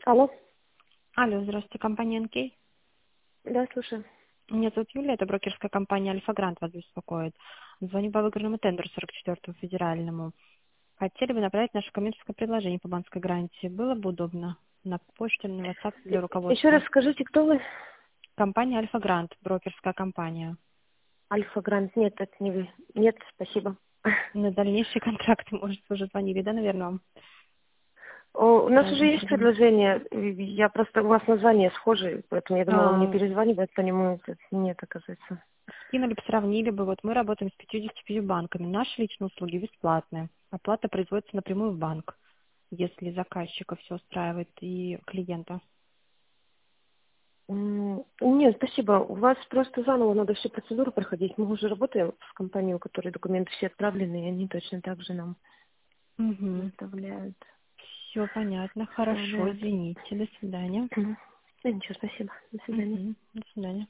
Алло, Алло, здравствуйте, компания НК. да, слушаю. Меня зовут Юлия, это брокерская компания Альфа Грант вас беспокоит. Звоню по выигранному тендеру 44-му федеральному. Хотели бы направить наше коммерческое предложение по банковской гарантии. Было бы удобно на почту, на WhatsApp для Еще раз руководства. скажите, кто вы? Компания Альфа Грант, брокерская компания. Альфа Грант. Нет, это не вы. Нет, спасибо. На дальнейшие контракты, может, вы уже звонили, да, наверное, вам У нас уже сразу есть продадим. предложение. Я просто, у вас название схожее, поэтому я думала, мне перезванивать по нему. Нет, оказывается. Скинули бы, сравнили бы. Вот мы работаем с 55 банками. Наши личные услуги бесплатные. Оплата производится напрямую в банк, если заказчика все устраивает и клиента. Нет, спасибо. У вас просто заново надо всю процедуру проходить. Мы уже работаем с компанией, у которой документы все отправлены, и они точно так же нам Угу. выставляют. Все понятно. Хорошо, Выставляют. извините. До свидания. Да, ничего, спасибо. До свидания. До свидания.